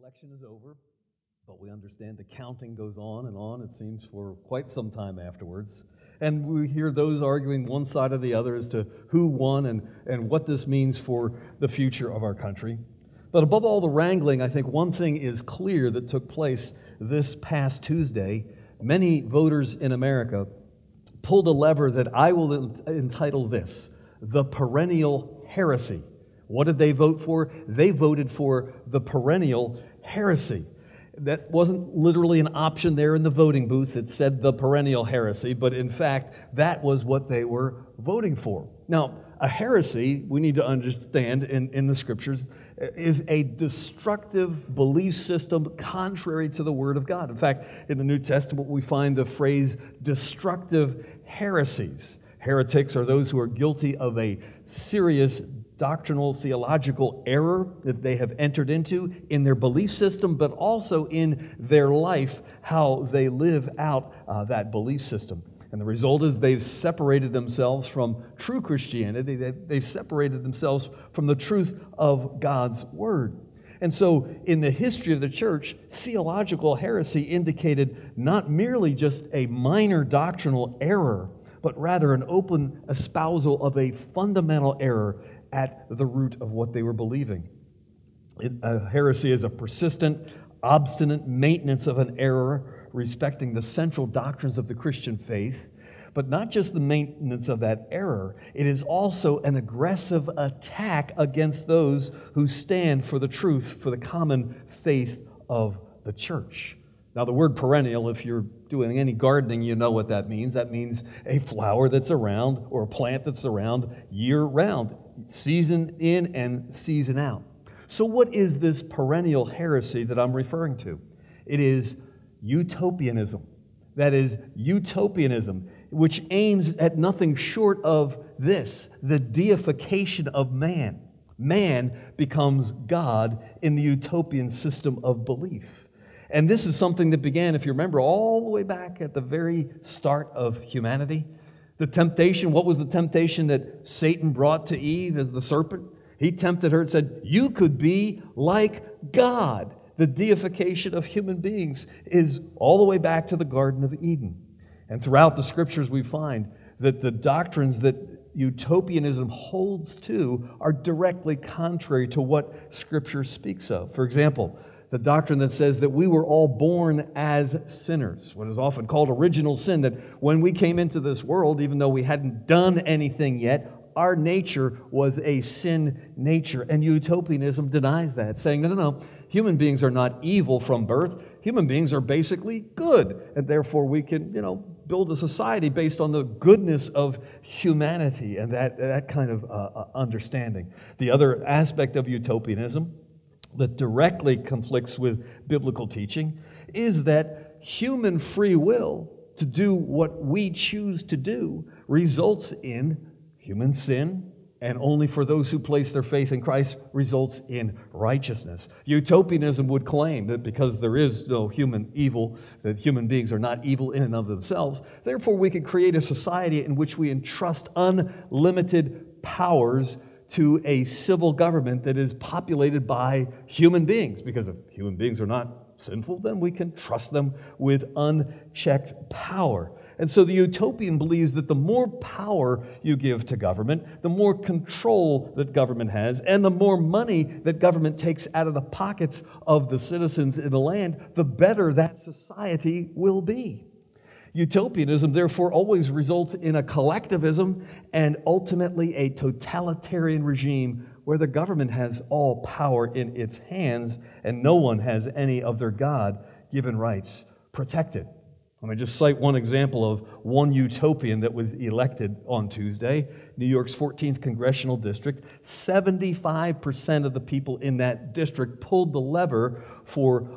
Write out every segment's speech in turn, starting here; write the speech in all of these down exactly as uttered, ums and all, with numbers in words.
election is over, but we understand the counting goes on and on, it seems, for quite some time afterwards. And we hear those arguing one side or the other as to who won and, and what this means for the future of our country. But above all the wrangling, I think one thing is clear that took place this past Tuesday. Many voters in America pulled a lever that I will entitle this, the perennial heresy. What did they vote for? They voted for the perennial heresy. That wasn't literally an option there in the voting booth. It said the perennial heresy, but in fact, that was what they were voting for. Now, a heresy, we need to understand in, in the Scriptures, is a destructive belief system contrary to the Word of God. In fact, in the New Testament, we find the phrase destructive heresies. Heretics are those who are guilty of a serious doctrinal, theological error that they have entered into in their belief system, but also in their life, how they live out uh, that belief system. And the result is they've separated themselves from true Christianity. They've, they've separated themselves from the truth of God's Word. And so in the history of the church, theological heresy indicated not merely just a minor doctrinal error, but rather an open espousal of a fundamental error at the root of what they were believing. It, uh, heresy is a persistent, obstinate maintenance of an error respecting the central doctrines of the Christian faith, but not just the maintenance of that error, it is also an aggressive attack against those who stand for the truth, for the common faith of the church. Now, the word perennial, if you're doing any gardening, you know what that means. That means a flower that's around or a plant that's around year-round, season in and season out. So what is this perennial heresy that I'm referring to? It is utopianism. That is utopianism, which aims at nothing short of this, the deification of man. Man becomes God in the utopian system of belief. And this is something that began, if you remember, all the way back at the very start of humanity. The temptation, what was the temptation that Satan brought to Eve as the serpent? He tempted her and said, you could be like God. The deification of human beings is all the way back to the Garden of Eden. And throughout the Scriptures we find that the doctrines that utopianism holds to are directly contrary to what Scripture speaks of. For example, the doctrine that says that we were all born as sinners, what is often called original sin, that when we came into this world, even though we hadn't done anything yet, our nature was a sin nature. And utopianism denies that, saying, no, no, no, human beings are not evil from birth. Human beings are basically good, and therefore we can, you know, build a society based on the goodness of humanity and that, that kind of uh, understanding. The other aspect of utopianism that directly conflicts with biblical teaching is that human free will to do what we choose to do results in human sin, and only for those who place their faith in Christ results in righteousness. Utopianism would claim that because there is no human evil, that human beings are not evil in and of themselves, therefore we could create a society in which we entrust unlimited powers to a civil government that is populated by human beings. Because if human beings are not sinful, then we can trust them with unchecked power. And so the utopian believes that the more power you give to government, the more control that government has, and the more money that government takes out of the pockets of the citizens in the land, the better that society will be. Utopianism, therefore, always results in a collectivism and ultimately a totalitarian regime where the government has all power in its hands and no one has any of their God-given rights protected. Let me just cite one example of one utopian that was elected on Tuesday. New York's fourteenth Congressional District, seventy-five percent of the people in that district pulled the lever for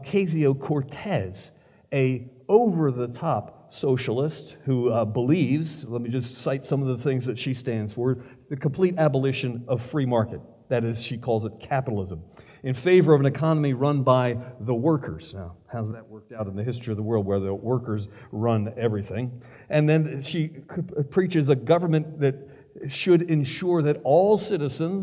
Ocasio-Cortez, a over-the-top socialist who uh, believes, let me just cite some of the things that she stands for, the complete abolition of free market. That is, she calls it capitalism. In favor of an economy run by the workers. Now, how's that worked out in the history of the world where the workers run everything? And then she preaches a government that should ensure that all citizens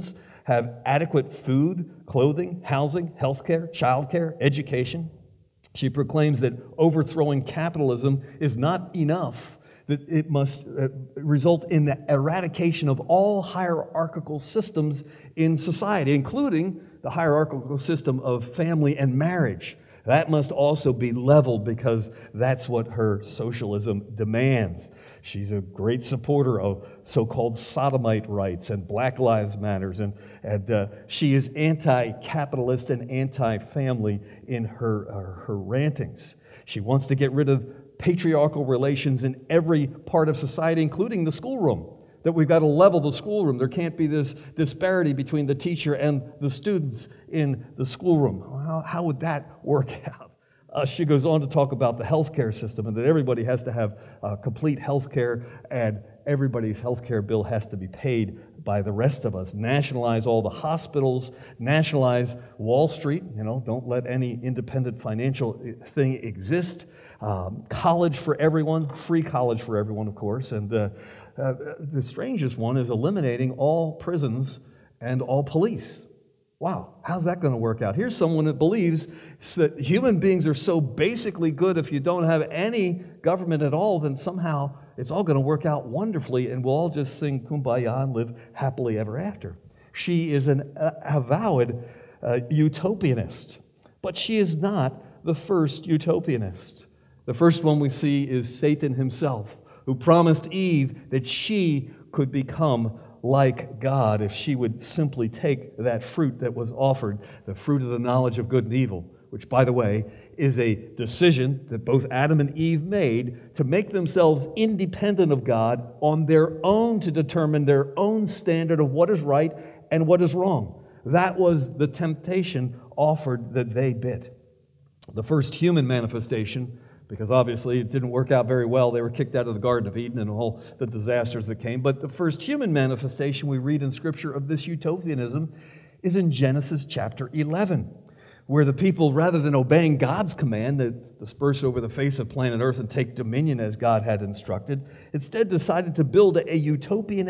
have adequate food, clothing, housing, health care, child care, education. She proclaims that overthrowing capitalism is not enough, that it must uh, result in the eradication of all hierarchical systems in society, including the hierarchical system of family and marriage. That must also be leveled because that's what her socialism demands. She's a great supporter of so-called sodomite rights and Black Lives Matters, and, and uh, she is anti-capitalist and anti-family in her, uh, her rantings. She wants to get rid of patriarchal relations in every part of society, including the schoolroom, that we've got to level the schoolroom. There can't be this disparity between the teacher and the students in the schoolroom. How, how would that work out? Uh, she goes on to talk about the healthcare system and that everybody has to have uh, complete health care, and everybody's health care bill has to be paid by the rest of us. Nationalize all the hospitals, nationalize Wall Street, you know, don't let any independent financial thing exist. Um, college for everyone, free college for everyone, of course, and uh, uh, the strangest one is eliminating all prisons and all police. Wow, how's that going to work out? Here's someone that believes that human beings are so basically good, if you don't have any government at all, then somehow it's all going to work out wonderfully and we'll all just sing Kumbaya and live happily ever after. She is an uh, avowed uh, utopianist, but she is not the first utopianist. The first one we see is Satan himself, who promised Eve that she could become like God if she would simply take that fruit that was offered, the fruit of the knowledge of good and evil, which, by the way, is a decision that both Adam and Eve made to make themselves independent of God on their own, to determine their own standard of what is right and what is wrong. That was the temptation offered that they bit. The first human manifestation, because obviously it didn't work out very well. They were kicked out of the Garden of Eden and all the disasters that came. But the first human manifestation we read in Scripture of this utopianism is in Genesis chapter eleven, where the people, rather than obeying God's command to disperse over the face of planet Earth and take dominion as God had instructed, instead decided to build a utopian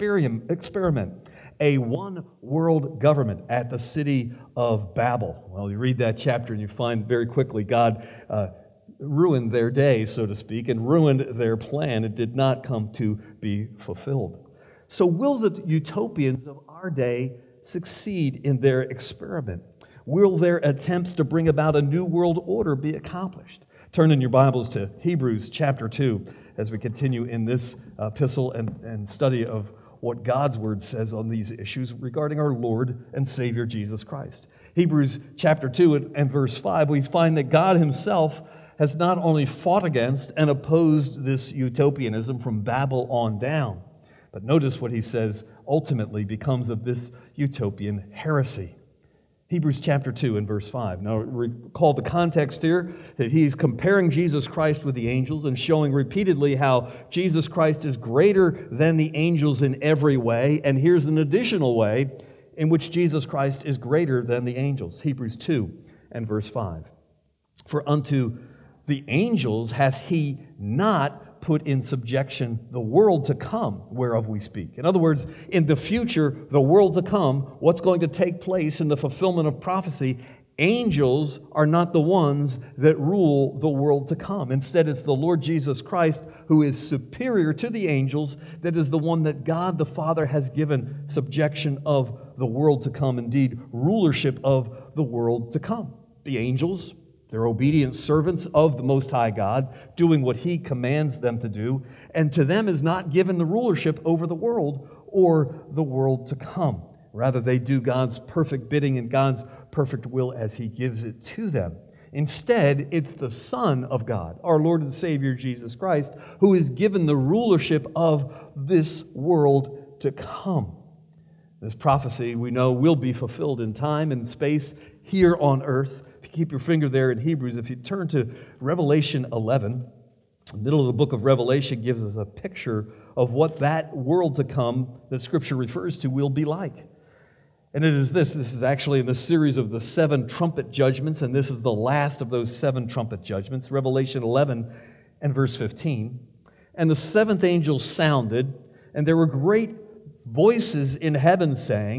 experiment, a one-world government at the city of Babel. Well, you read that chapter and you find very quickly God uh, ruined their day, so to speak, and ruined their plan. It did not come to be fulfilled. So will the utopians of our day succeed in their experiment? Will their attempts to bring about a new world order be accomplished? Turn in your Bibles to Hebrews chapter two as we continue in this epistle and, and study of what God's Word says on these issues regarding our Lord and Savior Jesus Christ. Hebrews chapter two and, and verse five, we find that God Himself has not only fought against and opposed this utopianism from Babel on down, but notice what he says ultimately becomes of this utopian heresy. Hebrews chapter two and verse five. Now recall the context here, that he's comparing Jesus Christ with the angels and showing repeatedly how Jesus Christ is greater than the angels in every way. And here's an additional way in which Jesus Christ is greater than the angels. Hebrews two and verse five. For unto the angels hath he not put in subjection the world to come, whereof we speak. In other words, in the future, the world to come, what's going to take place in the fulfillment of prophecy, angels are not the ones that rule the world to come. Instead, it's the Lord Jesus Christ, who is superior to the angels, that is the one that God the Father has given subjection of the world to come, indeed, rulership of the world to come. The angels, they're obedient servants of the Most High God, doing what He commands them to do, and to them is not given the rulership over the world or the world to come. Rather, they do God's perfect bidding and God's perfect will as He gives it to them. Instead, it's the Son of God, our Lord and Savior Jesus Christ, who is given the rulership of this world to come. This prophecy, we know, will be fulfilled in time and space here on earth. If you keep your finger there in Hebrews, if you turn to Revelation eleven, the middle of the book of Revelation gives us a picture of what that world to come that Scripture refers to will be like. And it is this, this is actually in the series of the seven trumpet judgments, and this is the last of those seven trumpet judgments, Revelation eleven and verse fifteen. And the seventh angel sounded, and there were great voices in heaven saying,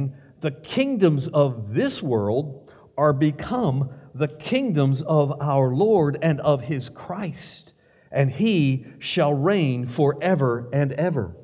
the kingdoms of this world are become the kingdoms of our Lord and of his Christ, and he shall reign forever and ever.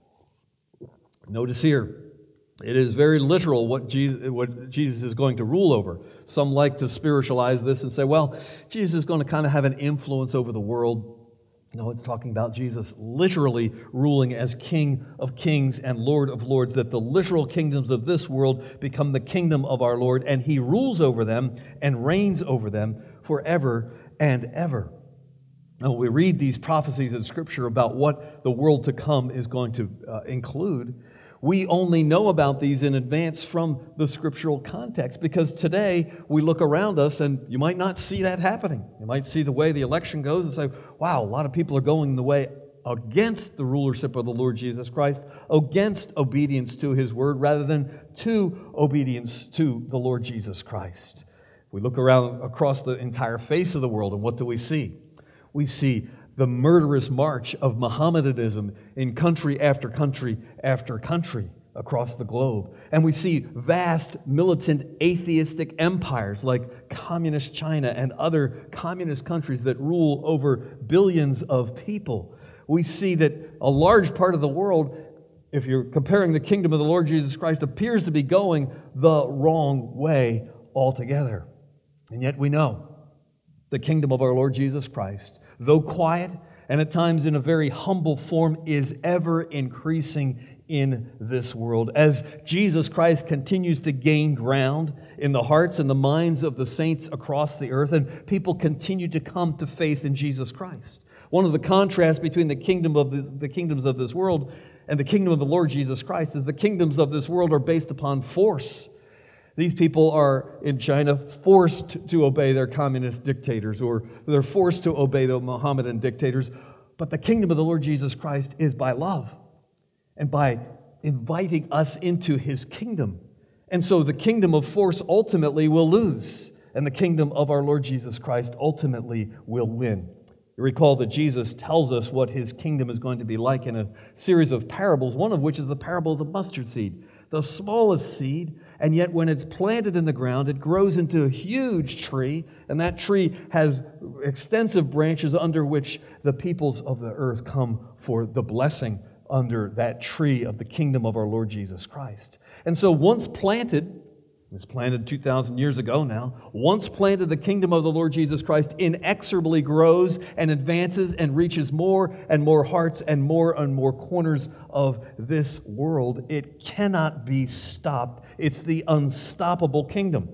Notice here, it is very literal what Jesus, what Jesus is going to rule over. Some like to spiritualize this and say, well, Jesus is going to kind of have an influence over the world. No, it's talking about Jesus literally ruling as King of kings and Lord of lords, that the literal kingdoms of this world become the kingdom of our Lord, and he rules over them and reigns over them forever and ever. Now, we read these prophecies in Scripture about what the world to come is going to uh, include. We only know about these in advance from the scriptural context, because today we look around us and you might not see that happening. You might see the way the election goes and say, wow, a lot of people are going the way against the rulership of the Lord Jesus Christ, against obedience to his word rather than to obedience to the Lord Jesus Christ. We look around across the entire face of the world, and what do we see? We see the murderous march of Mohammedanism in country after country after country across the globe. And we see vast militant atheistic empires like communist China and other communist countries that rule over billions of people. We see that a large part of the world, if you're comparing the kingdom of the Lord Jesus Christ, appears to be going the wrong way altogether. And yet we know the kingdom of our Lord Jesus Christ, though quiet and at times in a very humble form, is ever increasing in this world. As Jesus Christ continues to gain ground in the hearts and the minds of the saints across the earth, and people continue to come to faith in Jesus Christ. One of the contrasts between the kingdom of this, the kingdoms of this world and the kingdom of the Lord Jesus Christ is the kingdoms of this world are based upon force. These people are, in China, forced to obey their communist dictators, or they're forced to obey the Mohammedan dictators. But the kingdom of the Lord Jesus Christ is by love and by inviting us into his kingdom. And so the kingdom of force ultimately will lose, and the kingdom of our Lord Jesus Christ ultimately will win. You recall that Jesus tells us what his kingdom is going to be like in a series of parables, one of which is the parable of the mustard seed, the smallest seed. And yet when it's planted in the ground, it grows into a huge tree, and that tree has extensive branches under which the peoples of the earth come for the blessing under that tree of the kingdom of our Lord Jesus Christ. And so once planted, it was planted two thousand years ago now, once planted, the kingdom of the Lord Jesus Christ inexorably grows and advances and reaches more and more hearts and more and more corners of this world. It cannot be stopped. It's the unstoppable kingdom.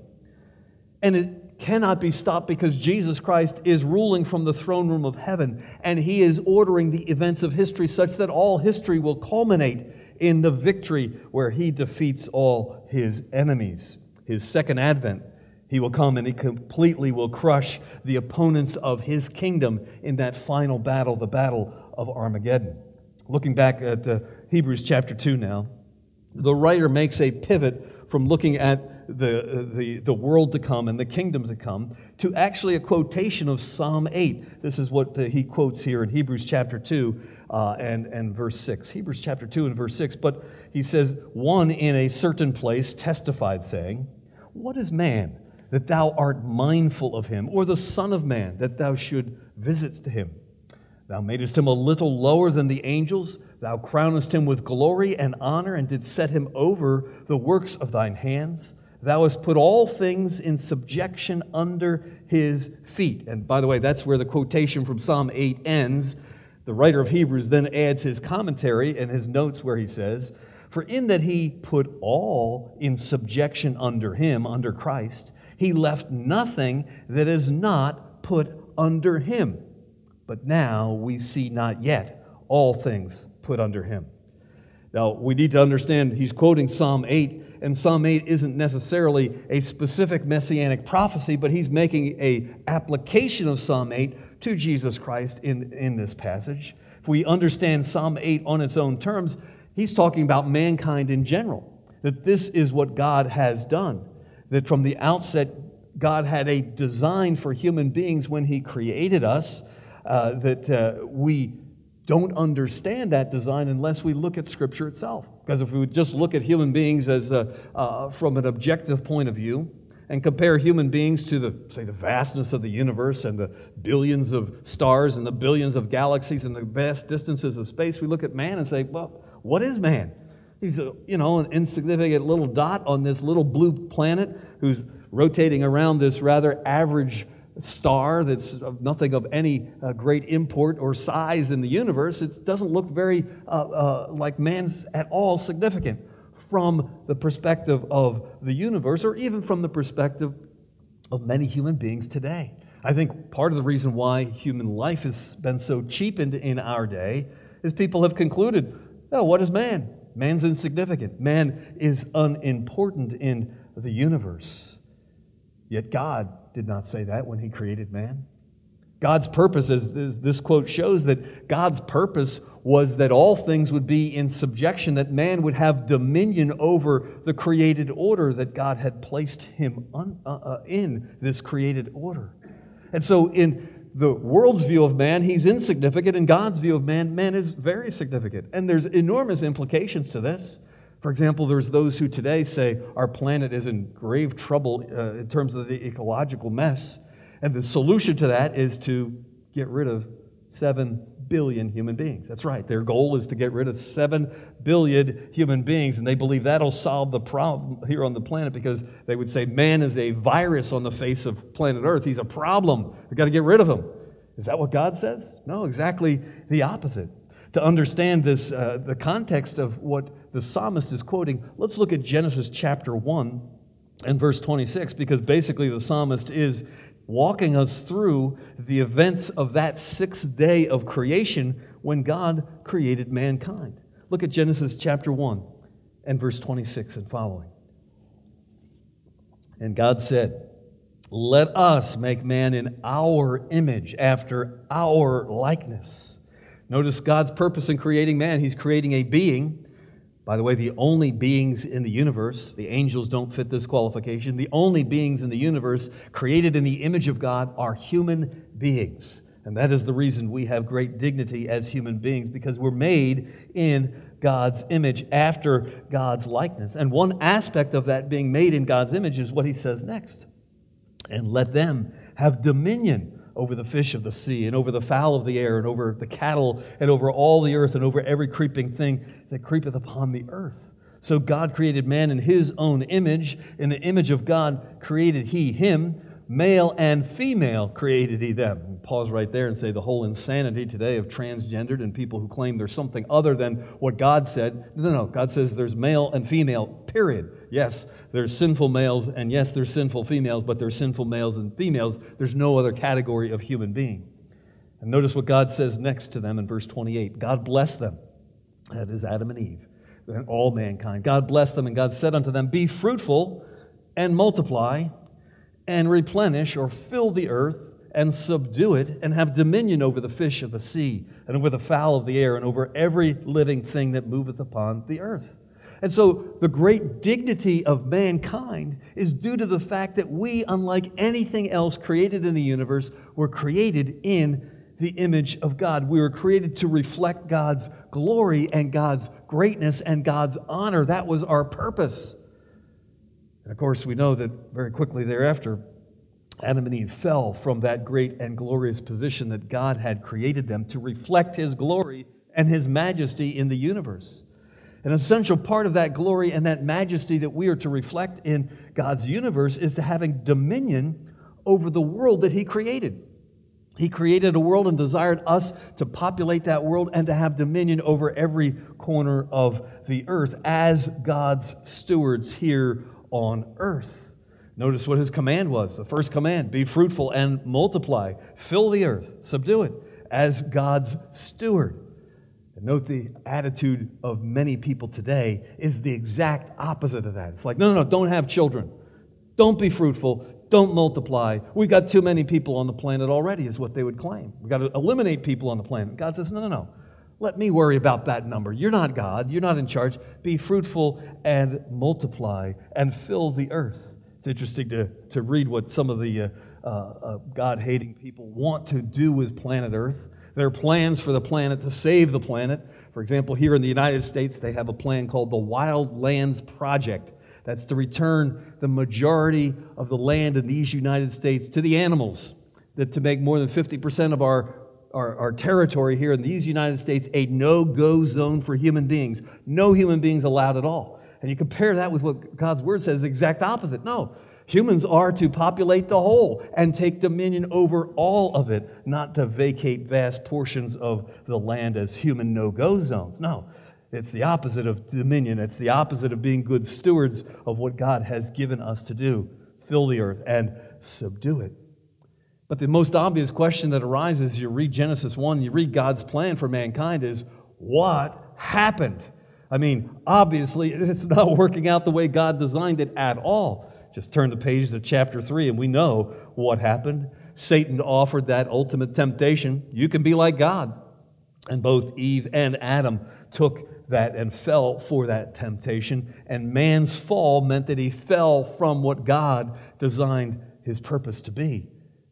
And it cannot be stopped because Jesus Christ is ruling from the throne room of heaven, and he is ordering the events of history such that all history will culminate in the victory where he defeats all his enemies. His second advent, he will come and he completely will crush the opponents of his kingdom in that final battle, the battle of Armageddon. Looking back at uh, Hebrews chapter two now, the writer makes a pivot from looking at the, the, the world to come and the kingdom to come to actually a quotation of Psalm eight. This is what uh, he quotes here in Hebrews chapter two uh, and, and verse six. Hebrews chapter two and verse six, but he says, one in a certain place testified, saying, what is man that thou art mindful of him, or the son of man that thou should visit him? Thou madest him a little lower than the angels. Thou crownest him with glory and honor, and didst set him over the works of thine hands. Thou hast put all things in subjection under his feet. And by the way, that's where the quotation from Psalm eight ends. The writer of Hebrews then adds his commentary and his notes where he says, for in that he put all in subjection under him, under Christ, he left nothing that is not put under him. But now we see not yet all things put under him. Now, we need to understand he's quoting Psalm eight, and Psalm eight isn't necessarily a specific messianic prophecy, but he's making an application of Psalm eight to Jesus Christ in, in this passage. If we understand Psalm eight on its own terms, he's talking about mankind in general, that this is what God has done, that from the outset, God had a design for human beings when he created us, uh, that uh, we don't understand that design unless we look at Scripture itself. Because if we would just look at human beings as a, uh, from an objective point of view and compare human beings to the, say, the vastness of the universe and the billions of stars and the billions of galaxies and the vast distances of space, we look at man and say, well, what is man? He's a, you know, an insignificant little dot on this little blue planet who's rotating around this rather average star that's of nothing of any uh, great import or size in the universe. It doesn't look very uh, uh, like man's at all significant from the perspective of the universe, or even from the perspective of many human beings today. I think part of the reason why human life has been so cheapened in our day is people have concluded, oh, what is man? Man's insignificant. Man is unimportant in the universe. Yet God did not say that when He created man. God's purpose, as this quote shows, that God's purpose was that all things would be in subjection, that man would have dominion over the created order that God had placed him un, uh, uh, in, this created order. And so in the world's view of man, he's insignificant. In God's view of man, man is very significant. And there's enormous implications to this. For example, there's those who today say our planet is in grave trouble uh, in terms of the ecological mess. And the solution to that is to get rid of seven billion human beings. That's right. Their goal is to get rid of seven billion human beings, and they believe that'll solve the problem here on the planet, because they would say man is a virus on the face of planet Earth. He's a problem. We've got to get rid of him. Is that what God says? No, exactly the opposite. To understand this, uh, the context of what the psalmist is quoting, let's look at Genesis chapter one and verse twenty-six, because basically the psalmist is walking us through the events of that sixth day of creation when God created mankind. Look at Genesis chapter one and verse twenty-six and following. And God said, "Let us make man in our image, after our likeness." Notice God's purpose in creating man. He's creating a being. By the way, the only beings in the universe, the angels don't fit this qualification, the only beings in the universe created in the image of God are human beings. And that is the reason we have great dignity as human beings, because we're made in God's image, after God's likeness. And one aspect of that being made in God's image is what He says next. And let them have dominion over the fish of the sea, and over the fowl of the air, and over the cattle, and over all the earth, and over every creeping thing that creepeth upon the earth. So God created man in His own image. In the image of God created He him. Male and female created He them. And pause right there and say the whole insanity today of transgendered and people who claim there's something other than what God said. No, no, no. God says there's male and female, period. Yes, there's sinful males, and yes, there's sinful females, but there's sinful males and females. There's no other category of human being. And notice what God says next to them in verse twenty-eight. God blessed them. That is Adam and Eve, and all mankind. God blessed them, and God said unto them, "Be fruitful and multiply, and replenish," or fill the earth, "and subdue it, and have dominion over the fish of the sea, and over the fowl of the air, and over every living thing that moveth upon the earth." And so the great dignity of mankind is due to the fact that we, unlike anything else created in the universe, were created in the image of God. We were created to reflect God's glory and God's greatness and God's honor. That was our purpose. And of course, we know that very quickly thereafter, Adam and Eve fell from that great and glorious position that God had created them to reflect His glory and His majesty in the universe. An essential part of that glory and that majesty that we are to reflect in God's universe is to having dominion over the world that He created. He created a world and desired us to populate that world and to have dominion over every corner of the earth as God's stewards here on earth. Notice what His command was. The first command, be fruitful and multiply. Fill the earth, subdue it, as God's steward. And note the attitude of many people today is the exact opposite of that. It's like, no, no, no, don't have children. Don't be fruitful. Don't multiply. We've got too many people on the planet already, is what they would claim. We've got to eliminate people on the planet. God says, no, no, no. Let me worry about that number. You're not God. You're not in charge. Be fruitful and multiply and fill the earth. It's interesting to, to read what some of the uh, uh, uh, God-hating people want to do with planet Earth. There are plans for the planet to save the planet. For example, here in the United States, they have a plan called the Wild Lands Project. That's to return the majority of the land in these United States to the animals, that to make more than fifty percent of our, our, our territory here in these United States a no-go zone for human beings. No human beings allowed at all. And you compare that with what God's Word says, the exact opposite. No. Humans are to populate the whole and take dominion over all of it, not to vacate vast portions of the land as human no-go zones. No, it's the opposite of dominion. It's the opposite of being good stewards of what God has given us to do. Fill the earth and subdue it. But the most obvious question that arises, you read Genesis one, you read God's plan for mankind, is what happened? I mean, obviously, it's not working out the way God designed it at all. Just turn the page to chapter three, and we know what happened. Satan offered that ultimate temptation. You can be like God. And both Eve and Adam took that and fell for that temptation. And man's fall meant that he fell from what God designed his purpose to be,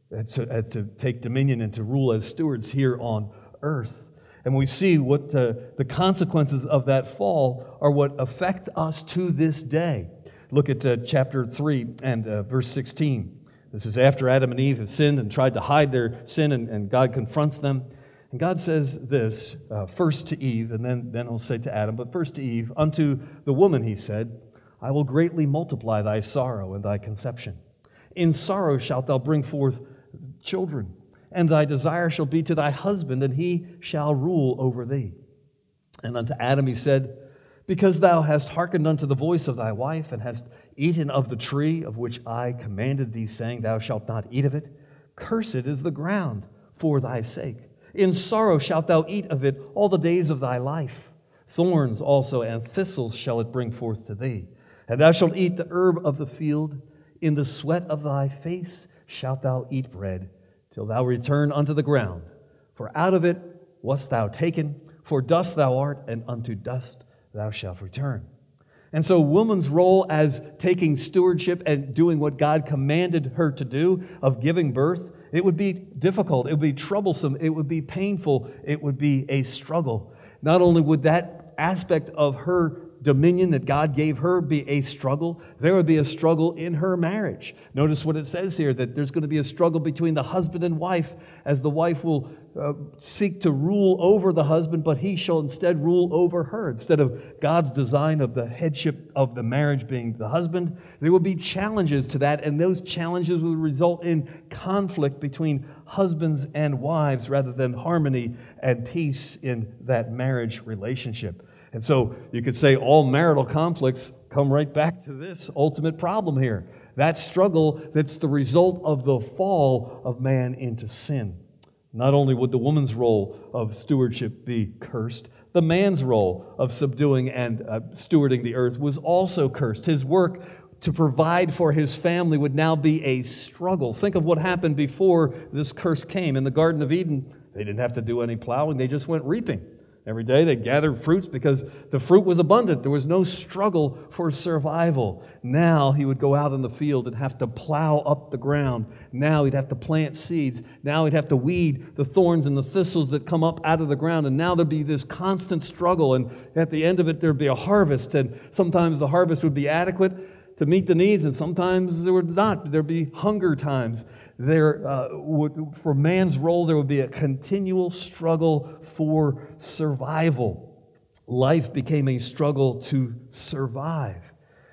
to, to take dominion and to rule as stewards here on earth. And we see what the, the consequences of that fall are what affect us to this day. Look at uh, chapter three and uh, verse sixteen. This is after Adam and Eve have sinned and tried to hide their sin, and, and God confronts them. And God says this, uh, first to Eve, and then, then he'll say to Adam, but first to Eve, unto the woman he said, I will greatly multiply thy sorrow and thy conception. In sorrow shalt thou bring forth children, and thy desire shall be to thy husband, and he shall rule over thee. And unto Adam he said, because thou hast hearkened unto the voice of thy wife, and hast eaten of the tree of which I commanded thee, saying, thou shalt not eat of it, cursed is the ground for thy sake. In sorrow shalt thou eat of it all the days of thy life. Thorns also and thistles shall it bring forth to thee. And thou shalt eat the herb of the field. In the sweat of thy face shalt thou eat bread, till thou return unto the ground. For out of it wast thou taken, for dust thou art, and unto dust thou shalt return. And so woman's role as taking stewardship and doing what God commanded her to do, of giving birth, it would be difficult, it would be troublesome, it would be painful, it would be a struggle. Not only would that aspect of her dominion that God gave her be a struggle, there would be a struggle in her marriage. Notice what it says here, that there's going to be a struggle between the husband and wife, as the wife will uh, seek to rule over the husband, but he shall instead rule over her. Instead of God's design of the headship of the marriage being the husband, there will be challenges to that, and those challenges will result in conflict between husbands and wives rather than harmony and peace in that marriage relationship. And so you could say all marital conflicts come right back to this ultimate problem here. That struggle that's the result of the fall of man into sin. Not only would the woman's role of stewardship be cursed, the man's role of subduing and uh, stewarding the earth was also cursed. His work to provide for his family would now be a struggle. Think of what happened before this curse came. In the Garden of Eden, they didn't have to do any plowing, they just went reaping. Every day they gathered fruits because the fruit was abundant. There was no struggle for survival. Now he would go out in the field and have to plow up the ground. Now he'd have to plant seeds. Now he'd have to weed the thorns and the thistles that come up out of the ground. And now there'd be this constant struggle. And at the end of it, there'd be a harvest. And sometimes the harvest would be adequate to meet the needs, and sometimes there would not. There'd be hunger times. There uh, would, for man's role, there would be a continual struggle for survival. Life became a struggle to survive.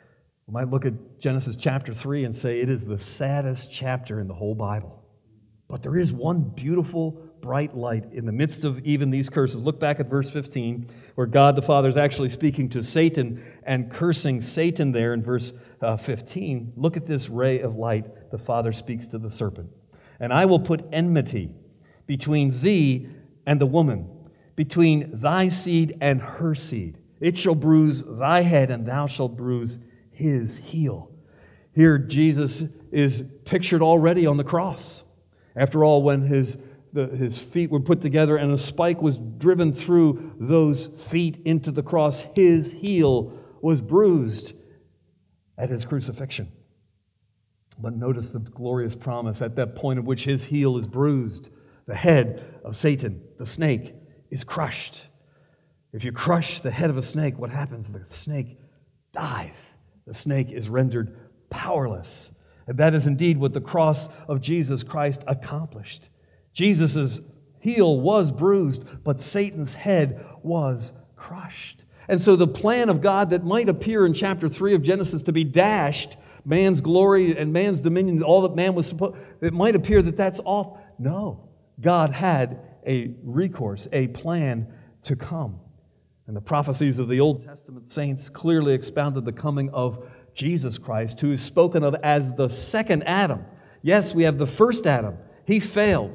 We might look at Genesis chapter three and say it is the saddest chapter in the whole Bible. But there is one beautiful, bright light in the midst of even these curses. Look back at verse fifteen, where God the Father is actually speaking to Satan and cursing Satan there in verse uh, fifteen. Look at this ray of light. The Father speaks to the serpent. And I will put enmity between thee and the woman, between thy seed and her seed. It shall bruise thy head, and thou shalt bruise his heel. Here Jesus is pictured already on the cross. After all, when his The, his feet were put together and a spike was driven through those feet into the cross, his heel was bruised at his crucifixion. But notice the glorious promise at that point at which his heel is bruised, the head of Satan, the snake, is crushed. If you crush the head of a snake, what happens? The snake dies. The snake is rendered powerless. And that is indeed what the cross of Jesus Christ accomplished. Jesus' heel was bruised, but Satan's head was crushed. And so the plan of God that might appear in chapter three of Genesis to be dashed, man's glory and man's dominion, all that man was supposed, it might appear that that's off. No, God had a recourse, a plan to come. And the prophecies of the Old Testament saints clearly expounded the coming of Jesus Christ, who is spoken of as the second Adam. Yes, we have the first Adam. He failed.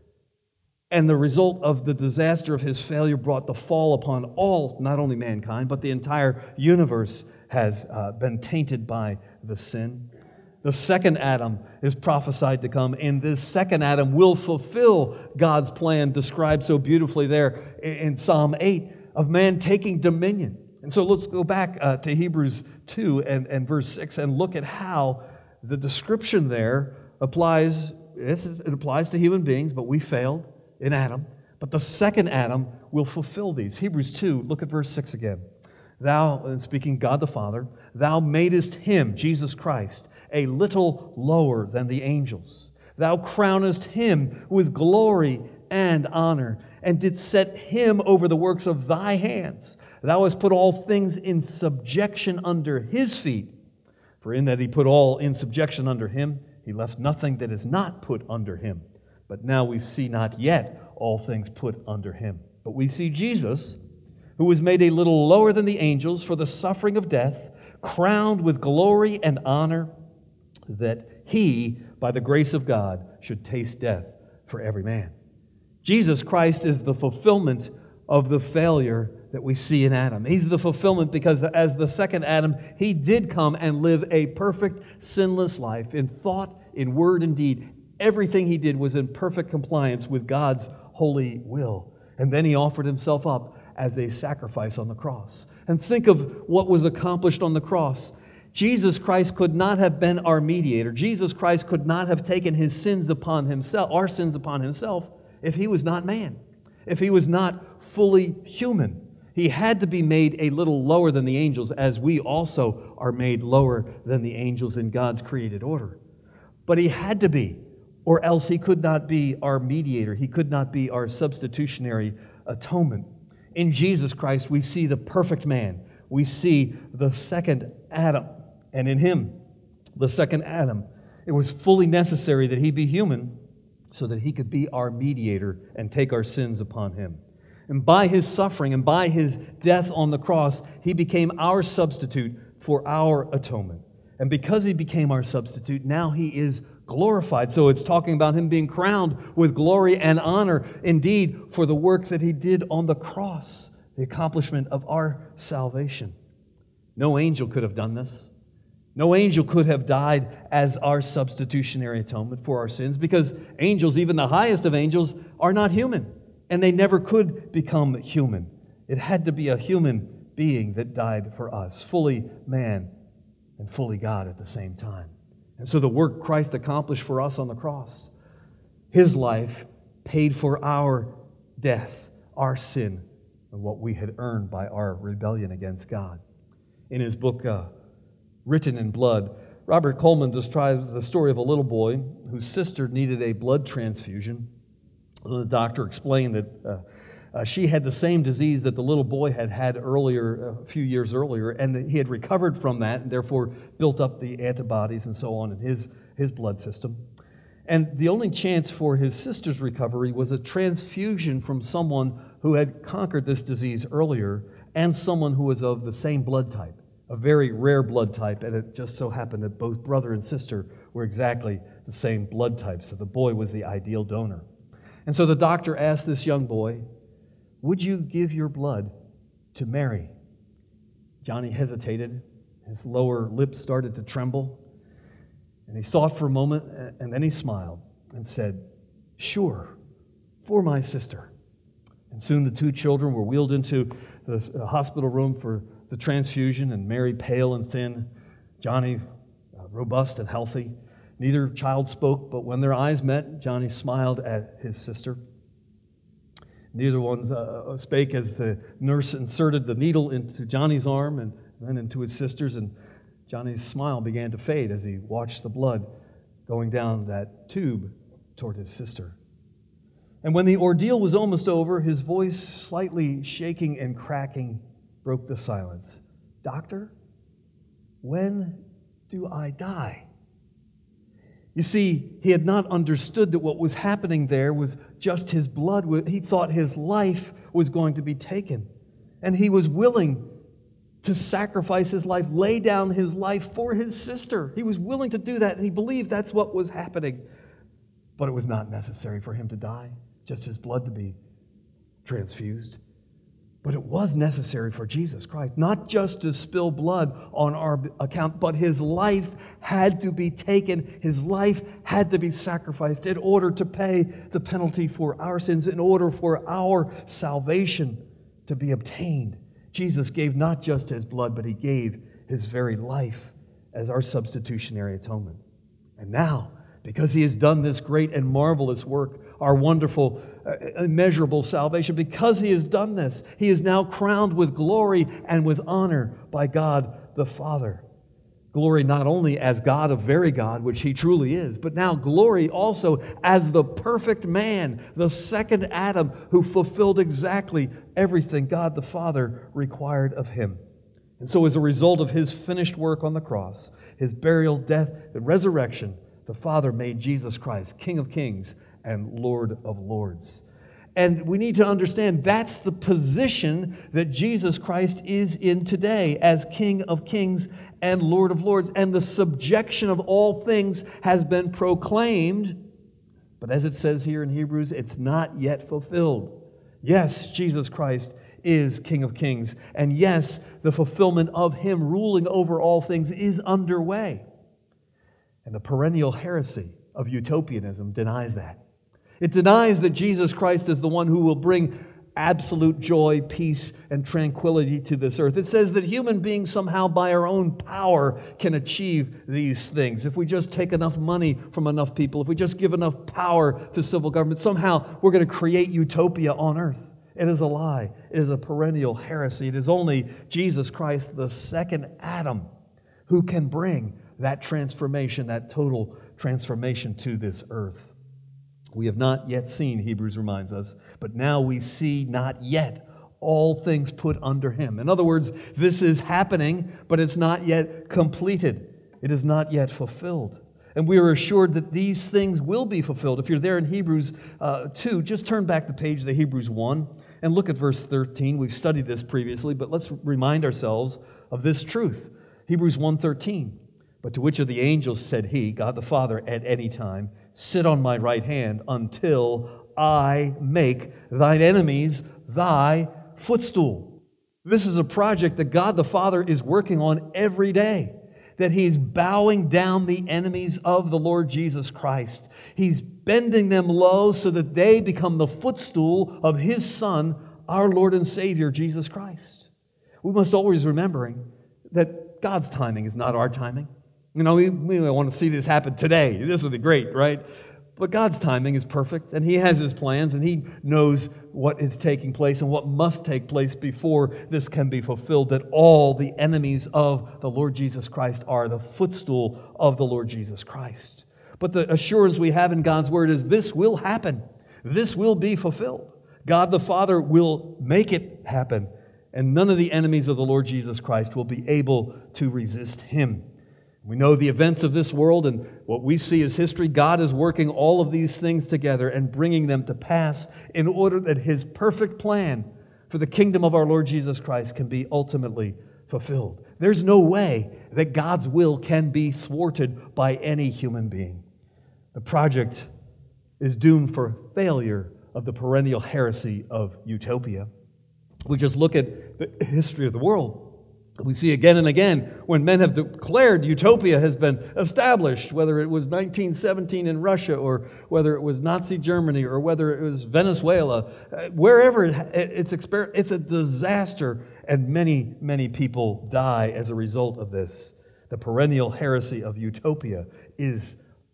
And the result of the disaster of his failure brought the fall upon all, not only mankind, but the entire universe has uh, been tainted by the sin. The second Adam is prophesied to come, and this second Adam will fulfill God's plan described so beautifully there in Psalm eight of man taking dominion. And so let's go back uh, to Hebrews two and, and verse six and look at how the description there applies. This is, it applies to human beings, but we failed in Adam. But the second Adam will fulfill these. Hebrews two, look at verse six again. Thou, and speaking God the Father, thou madest him, Jesus Christ, a little lower than the angels. Thou crownest him with glory and honor, and didst set him over the works of thy hands. Thou hast put all things in subjection under his feet. For in that he put all in subjection under him, he left nothing that is not put under him. But now we see not yet all things put under him. But we see Jesus, who was made a little lower than the angels for the suffering of death, crowned with glory and honor, that he, by the grace of God, should taste death for every man. Jesus Christ is the fulfillment of the failure that we see in Adam. He's the fulfillment because as the second Adam, he did come and live a perfect, sinless life in thought, in word, and deed. Everything he did was in perfect compliance with God's holy will. And then he offered himself up as a sacrifice on the cross. And think of what was accomplished on the cross. Jesus Christ could not have been our mediator. Jesus Christ could not have taken his sins upon himself, our sins upon himself, if he was not man, if he was not fully human. He had to be made a little lower than the angels, as we also are made lower than the angels in God's created order. But he had to be, or else he could not be our mediator. He could not be our substitutionary atonement. In Jesus Christ, we see the perfect man. We see the second Adam. And in him, the second Adam, it was fully necessary that he be human so that he could be our mediator and take our sins upon him. And by his suffering and by his death on the cross, he became our substitute for our atonement. And because he became our substitute, now he is glorified. So it's talking about him being crowned with glory and honor, indeed, for the work that he did on the cross, the accomplishment of our salvation. No angel could have done this. No angel could have died as our substitutionary atonement for our sins, because angels, even the highest of angels, are not human, and they never could become human. It had to be a human being that died for us, fully man and fully God at the same time. And so the work Christ accomplished for us on the cross, his life paid for our death, our sin, and what we had earned by our rebellion against God. In his book, uh, Written in Blood, Robert Coleman describes the story of a little boy whose sister needed a blood transfusion. The doctor explained that uh, uh, she had the same disease that the little boy had had earlier, a few years earlier, and that he had recovered from that and therefore built up the antibodies and so on in his, his blood system. And the only chance for his sister's recovery was a transfusion from someone who had conquered this disease earlier and someone who was of the same blood type, a very rare blood type, and it just so happened that both brother and sister were exactly the same blood type, so the boy was the ideal donor. And so the doctor asked this young boy, "Would you give your blood to Mary?" Johnny hesitated. His lower lip started to tremble. And he thought for a moment, and then he smiled and said, "Sure, for my sister." And soon the two children were wheeled into the hospital room for the transfusion, and Mary, pale and thin, Johnny, uh, robust and healthy. Neither child spoke, but when their eyes met, Johnny smiled at his sister. Neither one uh, spake as the nurse inserted the needle into Johnny's arm and then into his sister's, and Johnny's smile began to fade as he watched the blood going down that tube toward his sister. And when the ordeal was almost over, his voice, slightly shaking and cracking, broke the silence. "Doctor, when do I die?" You see, he had not understood that what was happening there was just his blood. He thought his life was going to be taken. And he was willing to sacrifice his life, lay down his life for his sister. He was willing to do that, and he believed that's what was happening. But it was not necessary for him to die, just his blood to be transfused. But it was necessary for Jesus Christ, not just to spill blood on our account, but his life had to be taken. His life had to be sacrificed in order to pay the penalty for our sins, in order for our salvation to be obtained. Jesus gave not just his blood, but he gave his very life as our substitutionary atonement. And now, because he has done this great and marvelous work, our wonderful, uh, immeasurable salvation, because he has done this, he is now crowned with glory and with honor by God the Father. Glory not only as God of very God, which he truly is, but now glory also as the perfect man, the second Adam, who fulfilled exactly everything God the Father required of him. And so as a result of his finished work on the cross, his burial, death, and resurrection, the Father made Jesus Christ King of Kings and Lord of Lords. And we need to understand that's the position that Jesus Christ is in today as King of Kings and Lord of Lords. And the subjection of all things has been proclaimed. But as it says here in Hebrews, it's not yet fulfilled. Yes, Jesus Christ is King of Kings. And yes, the fulfillment of him ruling over all things is underway. And the perennial heresy of utopianism denies that. It denies that Jesus Christ is the one who will bring absolute joy, peace, and tranquility to this earth. It says that human beings somehow by our own power can achieve these things. If we just take enough money from enough people, if we just give enough power to civil government, somehow we're going to create utopia on earth. It is a lie. It is a perennial heresy. It is only Jesus Christ, the second Adam, who can bring that transformation, that total transformation to this earth. We have not yet seen, Hebrews reminds us, but now we see not yet all things put under him. In other words, this is happening, but it's not yet completed. It is not yet fulfilled. And we are assured that these things will be fulfilled. If you're there in Hebrews uh, two, just turn back the page to Hebrews one and look at verse thirteen. We've studied this previously, but let's remind ourselves of this truth. Hebrews one thirteen. But to which of the angels said he, God the Father, at any time, sit on my right hand until I make thine enemies thy footstool. This is a project that God the Father is working on every day, that he's bowing down the enemies of the Lord Jesus Christ. He's bending them low so that they become the footstool of his Son, our Lord and Savior, Jesus Christ. We must always remember that God's timing is not our timing. You know, we, we want to see this happen today. This would be great, right? But God's timing is perfect, and he has his plans, and he knows what is taking place and what must take place before this can be fulfilled, that all the enemies of the Lord Jesus Christ are the footstool of the Lord Jesus Christ. But the assurance we have in God's word is this will happen. This will be fulfilled. God the Father will make it happen, and none of the enemies of the Lord Jesus Christ will be able to resist him. We know the events of this world, and what we see as history. God is working all of these things together and bringing them to pass in order that his perfect plan for the kingdom of our Lord Jesus Christ can be ultimately fulfilled. There's no way that God's will can be thwarted by any human being. The project is doomed for failure of the perennial heresy of utopia. We just look at the history of the world. We see again and again when men have declared utopia has been established, whether it was nineteen seventeen in Russia or whether it was Nazi Germany or whether it was Venezuela, wherever it's exper- it's a disaster, and many, many people die as a result of this. The perennial heresy of utopia is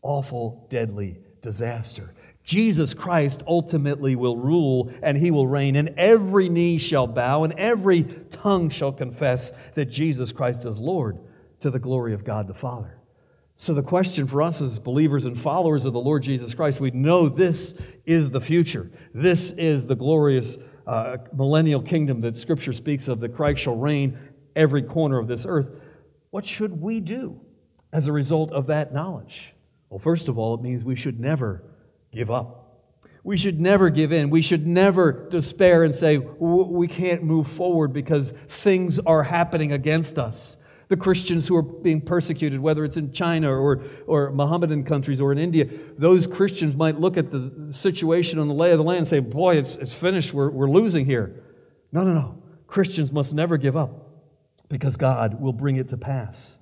awful, deadly disaster. Jesus Christ ultimately will rule, and he will reign, and every knee shall bow, and every tongue shall confess that Jesus Christ is Lord, to the glory of God the Father. So the question for us as believers and followers of the Lord Jesus Christ, we know this is the future. This is the glorious uh, millennial kingdom that Scripture speaks of, that Christ shall reign every corner of this earth. What should we do as a result of that knowledge? Well, first of all, it means we should never give up. We should never give in. We should never despair and say, we can't move forward because things are happening against us. The Christians who are being persecuted, whether it's in China or, or Mohammedan countries or in India, those Christians might look at the situation on the lay of the land and say, boy, it's, it's finished, we're, we're losing here. No, no, no. Christians must never give up because God will bring it to pass.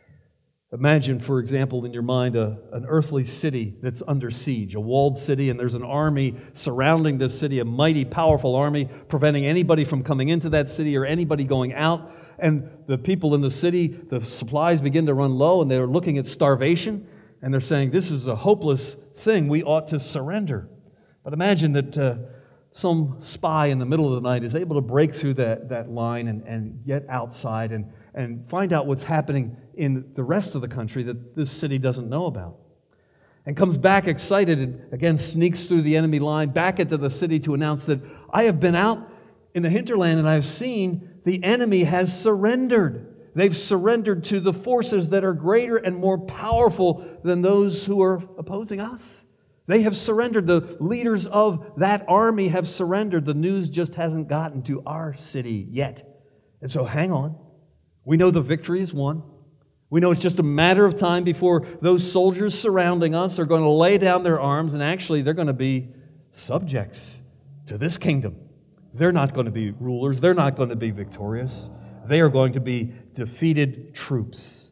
Imagine, for example, in your mind, a, an earthly city that's under siege, a walled city, and there's an army surrounding this city, a mighty, powerful army, preventing anybody from coming into that city or anybody going out. And the people in the city, the supplies begin to run low, and they're looking at starvation, and they're saying, this is a hopeless thing, we ought to surrender. But imagine that uh, some spy in the middle of the night is able to break through that, that line and, and get outside and, and find out what's happening in the rest of the country that this city doesn't know about. And comes back excited and again sneaks through the enemy line back into the city to announce that I have been out in the hinterland and I've seen the enemy has surrendered. They've surrendered to the forces that are greater and more powerful than those who are opposing us. They have surrendered. The leaders of that army have surrendered. The news just hasn't gotten to our city yet. And so hang on. We know the victory is won. We know it's just a matter of time before those soldiers surrounding us are going to lay down their arms, and actually they're going to be subjects to this kingdom. They're not going to be rulers. They're not going to be victorious. They are going to be defeated troops.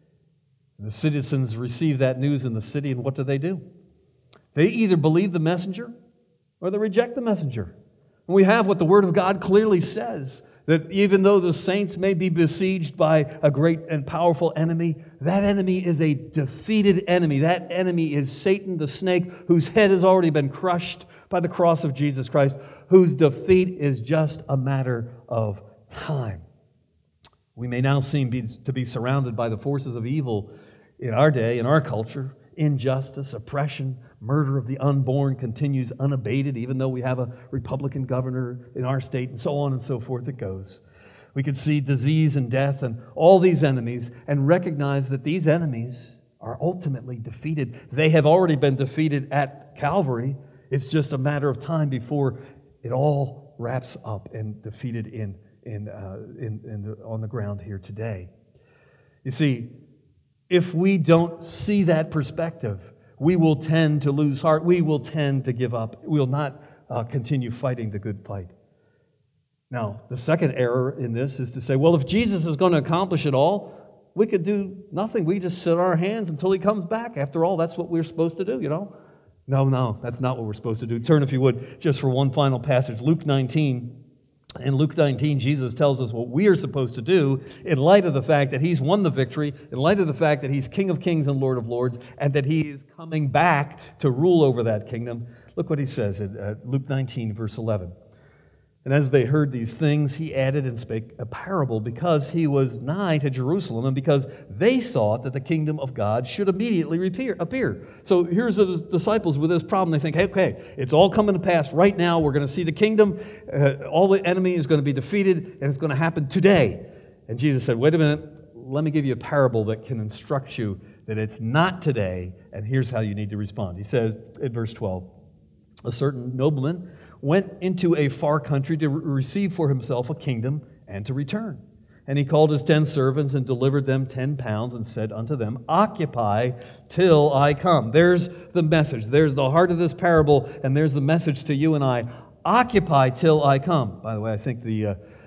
The citizens receive that news in the city, and what do they do? They either believe the messenger or they reject the messenger. And we have what the Word of God clearly says, that even though the saints may be besieged by a great and powerful enemy, that enemy is a defeated enemy. That enemy is Satan the snake, whose head has already been crushed by the cross of Jesus Christ, whose defeat is just a matter of time. We may now seem be, to be surrounded by the forces of evil in our day, in our culture. Injustice, oppression, murder of the unborn continues unabated, even though we have a Republican governor in our state, and so on and so forth it goes. We could see disease and death and all these enemies and recognize that these enemies are ultimately defeated. They have already been defeated at Calvary. It's just a matter of time before it all wraps up and defeated in, in, uh, in, in the, on the ground here today. You see, if we don't see that perspective, we will tend to lose heart. We will tend to give up. We will not uh, continue fighting the good fight. Now, the second error in this is to say, well, if Jesus is going to accomplish it all, we could do nothing. We just sit on our hands until He comes back. After all, that's what we're supposed to do, you know? No, no, that's not what we're supposed to do. Turn, if you would, just for one final passage, Luke nineteen. In Luke nineteen, Jesus tells us what we are supposed to do in light of the fact that He's won the victory, in light of the fact that He's King of Kings and Lord of Lords, and that He is coming back to rule over that kingdom. Look what He says in uh, Luke nineteen, verse eleven. And as they heard these things, He added and spake a parable, because He was nigh to Jerusalem, and because they thought that the kingdom of God should immediately appear. So here's the disciples with this problem. They think, hey, okay, it's all coming to pass right now. We're going to see the kingdom. Uh, all the enemy is going to be defeated, and it's going to happen today. And Jesus said, wait a minute. Let me give you a parable that can instruct you that it's not today, and here's how you need to respond. He says in verse twelve, a certain nobleman went into a far country to receive for himself a kingdom and to return. And he called his ten servants and delivered them ten pounds and said unto them, occupy till I come. There's the message. There's the heart of this parable, and there's the message to you and I. Occupy till I come. By the way, I think the uh,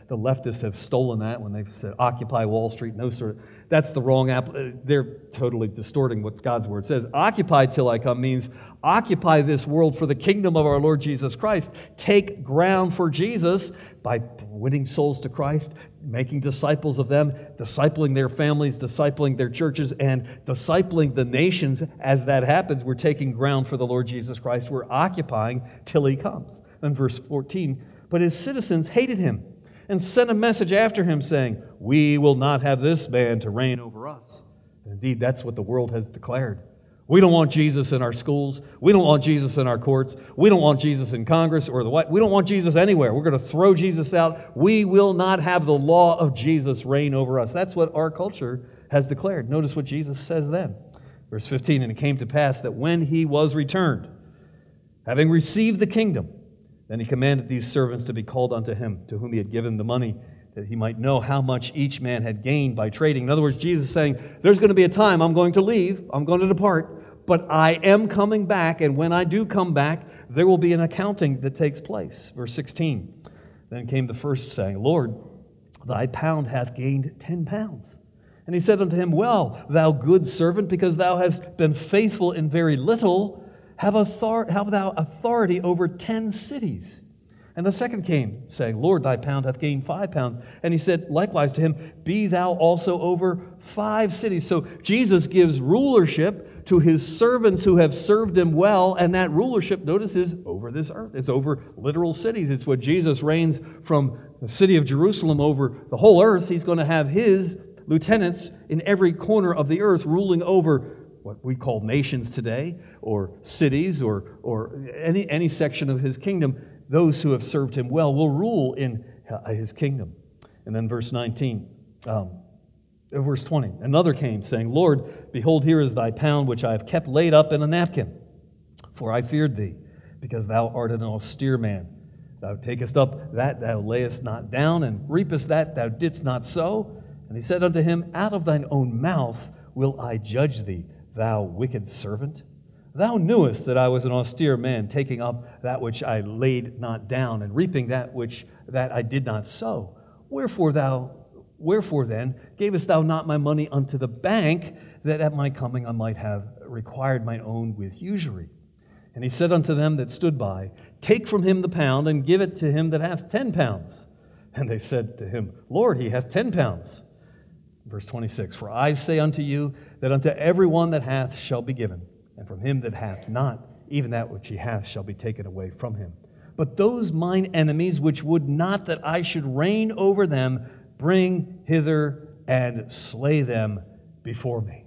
the leftists have stolen that when they've said Occupy Wall Street and those sort of, that's the wrong app. They're totally distorting what God's word says. Occupy till I come means occupy this world for the kingdom of our Lord Jesus Christ. Take ground for Jesus by winning souls to Christ, making disciples of them, discipling their families, discipling their churches, and discipling the nations. As that happens, we're taking ground for the Lord Jesus Christ. We're occupying till he comes. And verse fourteen, but his citizens hated him and sent a message after him saying, we will not have this man to reign over us. And indeed, that's what the world has declared. We don't want Jesus in our schools. We don't want Jesus in our courts. We don't want Jesus in Congress or the White. We don't want Jesus anywhere. We're going to throw Jesus out. We will not have the law of Jesus reign over us. That's what our culture has declared. Notice what Jesus says then. Verse fifteen, and it came to pass that when he was returned, having received the kingdom, then he commanded these servants to be called unto him, to whom he had given the money, that he might know how much each man had gained by trading. In other words, Jesus is saying, there's going to be a time I'm going to leave, I'm going to depart, but I am coming back, and when I do come back, there will be an accounting that takes place. Verse sixteen, then came the first saying, Lord, thy pound hath gained ten pounds. And he said unto him, well, thou good servant, because thou hast been faithful in very little, have, author- have thou authority over ten cities. And the second came, saying, Lord, thy pound hath gained five pounds. And he said likewise to him, be thou also over five cities. So Jesus gives rulership to his servants who have served him well, and that rulership, notice, is over this earth. It's over literal cities. It's what Jesus reigns from the city of Jerusalem over the whole earth. He's going to have his lieutenants in every corner of the earth ruling over what we call nations today, or cities, or, or any, any section of his kingdom. Those who have served him well will rule in his kingdom. And then verse nineteen, um, verse twenty, another came, saying, Lord, behold, here is thy pound, which I have kept laid up in a napkin. For I feared thee, because thou art an austere man. Thou takest up that thou layest not down, and reapest that thou didst not sow. And he said unto him, out of thine own mouth will I judge thee, thou wicked servant. Thou knewest that I was an austere man, taking up that which I laid not down, and reaping that which that I did not sow. Wherefore thou, wherefore then gavest thou not my money unto the bank, that at my coming I might have required mine own with usury? And he said unto them that stood by, take from him the pound, and give it to him that hath ten pounds. And they said to him, Lord, he hath ten pounds. Verse twenty-six, for I say unto you, that unto every one that hath shall be given, and from him that hath not, even that which he hath shall be taken away from him. But those mine enemies, which would not that I should reign over them, bring hither and slay them before me.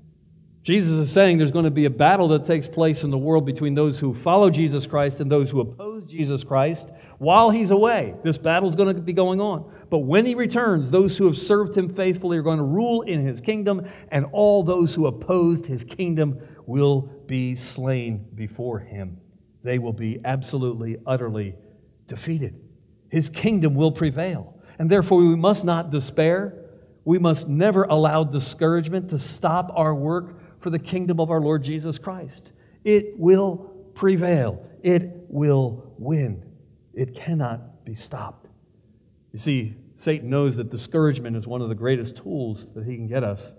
Jesus is saying there's going to be a battle that takes place in the world between those who follow Jesus Christ and those who oppose Jesus Christ while he's away. This battle is going to be going on. But when he returns, those who have served him faithfully are going to rule in his kingdom, and all those who opposed his kingdom will be slain before him. They will be absolutely, utterly defeated. His kingdom will prevail. And therefore we must not despair. We must never allow discouragement to stop our work for the kingdom of our Lord Jesus Christ. It will prevail. It will win. It cannot be stopped. You see, Satan knows that discouragement is one of the greatest tools that he can get us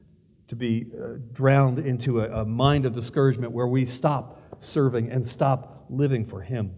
to be uh, drowned into a, a mind of discouragement where we stop serving and stop living for him.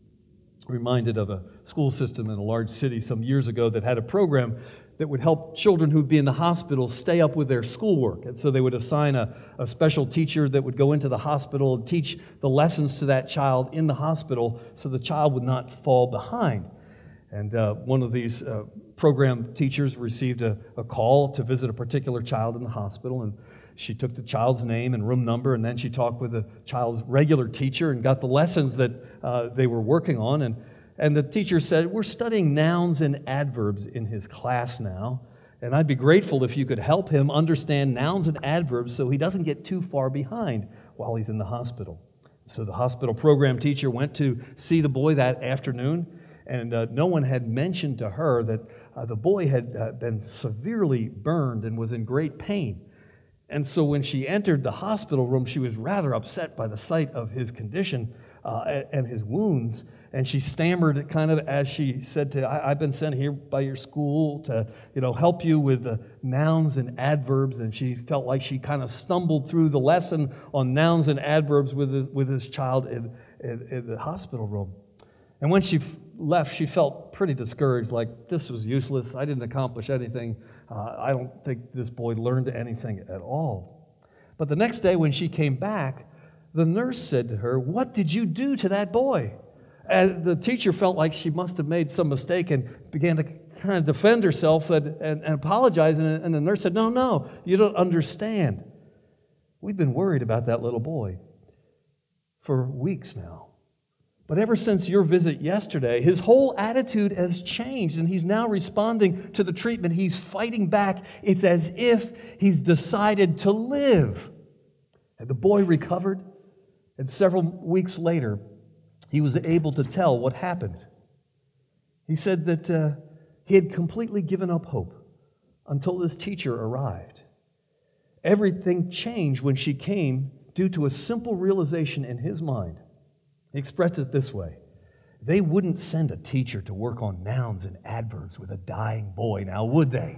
Reminded of a school system in a large city some years ago that had a program that would help children who'd be in the hospital stay up with their schoolwork. And so they would assign a, a special teacher that would go into the hospital and teach the lessons to that child in the hospital so the child would not fall behind. And uh, one of these uh, program teachers received a, a call to visit a particular child in the hospital, and she took the child's name and room number, and then she talked with the child's regular teacher and got the lessons that uh, they were working on. And And the teacher said, we're studying nouns and adverbs in his class now, and I'd be grateful if you could help him understand nouns and adverbs so he doesn't get too far behind while he's in the hospital. So the hospital program teacher went to see the boy that afternoon, and uh, no one had mentioned to her that uh, the boy had uh, been severely burned and was in great pain. And so when she entered the hospital room, she was rather upset by the sight of his condition. uh, and, and his wounds. And she stammered kind of as she said to, I, I've been sent here by your school to, you know, help you with the nouns and adverbs. And she felt like she kind of stumbled through the lesson on nouns and adverbs with his, with his child in, in, in the hospital room. And when she left, she felt pretty discouraged, like this was useless. I didn't accomplish anything. Uh, I don't think this boy learned anything at all. But the next day when she came back, the nurse said to her, "What did you do to that boy?" And the teacher felt like she must have made some mistake and began to kind of defend herself and, and, and apologize. And, and the nurse said, no, no, you don't understand. We've been worried about that little boy for weeks now. But ever since your visit yesterday, his whole attitude has changed, and he's now responding to the treatment. He's fighting back. It's as if he's decided to live. And the boy recovered, and several weeks later, he was able to tell what happened. He said that uh, he had completely given up hope until this teacher arrived. Everything changed when she came due to a simple realization in his mind. He expressed it this way: they wouldn't send a teacher to work on nouns and adverbs with a dying boy, now would they?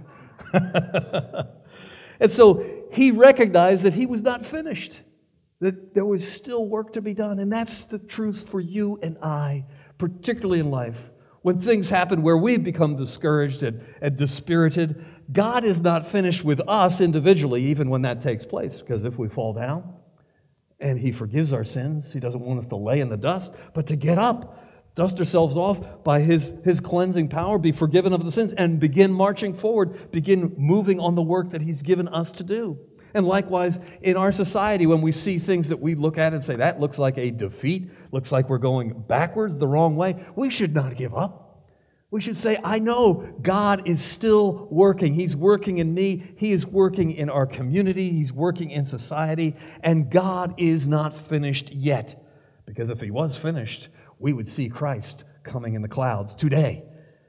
And so he recognized that he was not finished, that there was still work to be done. And that's the truth for you and I, particularly in life. When things happen where we become discouraged and, and dispirited, God is not finished with us individually, even when that takes place. Because if we fall down and He forgives our sins, He doesn't want us to lay in the dust, but to get up, dust ourselves off by His, His cleansing power, be forgiven of the sins, and begin marching forward, begin moving on the work that He's given us to do. And likewise, in our society, when we see things that we look at and say, that looks like a defeat, looks like we're going backwards the wrong way, we should not give up. We should say, I know God is still working. He's working in me. He is working in our community. He's working in society. And God is not finished yet. Because if He was finished, we would see Christ coming in the clouds today.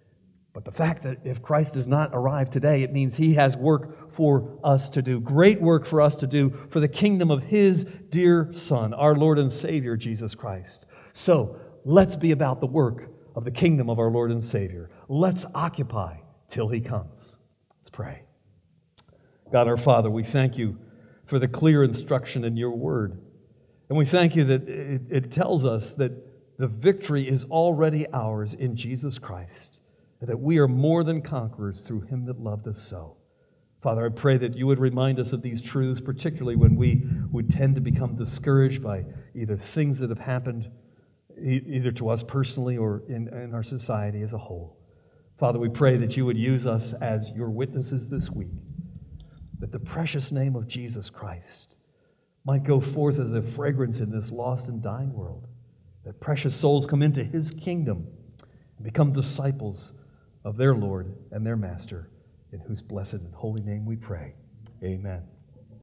But the fact that if Christ does not arrive today, it means He has work for us to do, great work for us to do for the kingdom of His dear Son, our Lord and Savior, Jesus Christ. So let's be about the work of the kingdom of our Lord and Savior. Let's occupy till He comes. Let's pray. God our Father, we thank You for the clear instruction in Your word. And we thank You that it, it tells us that the victory is already ours in Jesus Christ, and that we are more than conquerors through Him that loved us so. Father, I pray that You would remind us of these truths, particularly when we would tend to become discouraged by either things that have happened e- either to us personally or in, in our society as a whole. Father, we pray that You would use us as Your witnesses this week, that the precious name of Jesus Christ might go forth as a fragrance in this lost and dying world, that precious souls come into His kingdom and become disciples of their Lord and their Master, in whose blessed and holy name we pray. Amen.